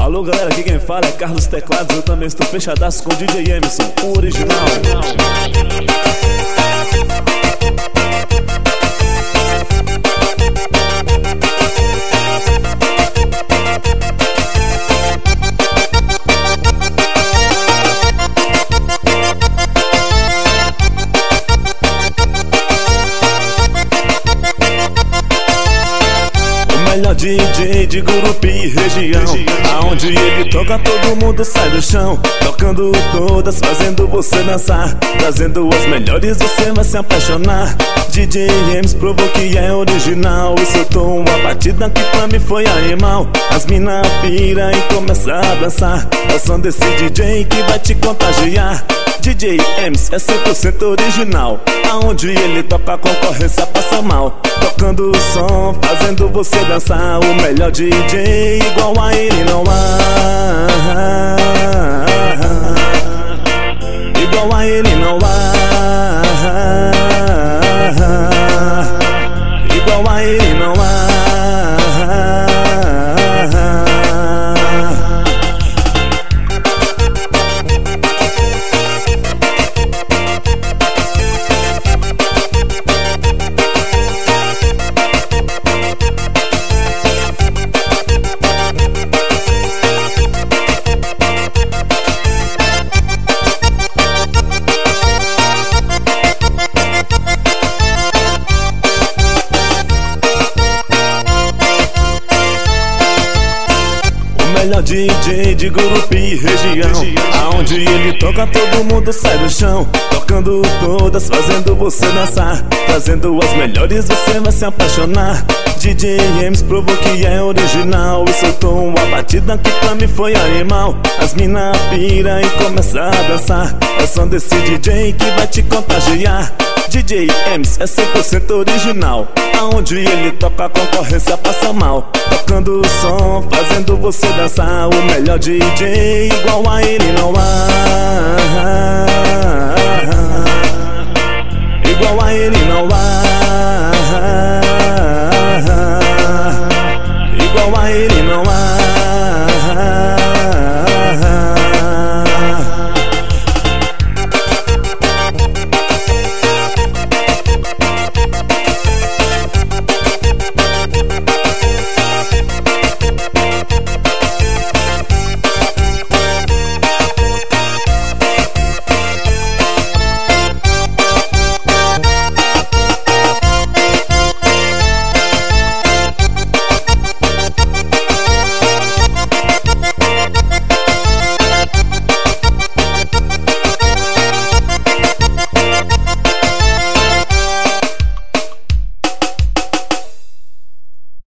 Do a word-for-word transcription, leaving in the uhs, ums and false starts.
Alô galera, aqui quem fala é Carlos Teclados. Eu também estou fechadaço com o D J Emerson, o original. Melhor D J de Gurupi e região, aonde ele toca todo mundo sai do chão, tocando todas, fazendo você dançar, trazendo as melhores, você vai se apaixonar. D J Emerson provou que é original e soltou uma batida que pra mim foi animal. As mina pira e começa a dançar, é o som desse D J que vai te contagiar. D J Emerson é cem por cento original, aonde ele toca a concorrência passa mal, tocando o som, fazendo você dançar. O melhor D J igual a ele não há, igual a ele não há, igual a ele não há. Melhor D J de Gurupi e região, aonde ele toca todo mundo sai do chão, tocando todas, fazendo você dançar, trazendo as melhores, você vai se apaixonar. D J Emerson provou que é original e soltou uma batida que pra mim foi animal. As mina pira e começa a dançar, é o som desse D J que vai te contagiar. D J Emerson é cem por cento original, aonde ele toca a concorrência passa mal, tocando o som, fazendo você dançar. O melhor D J igual a ele não há, igual a ele não há.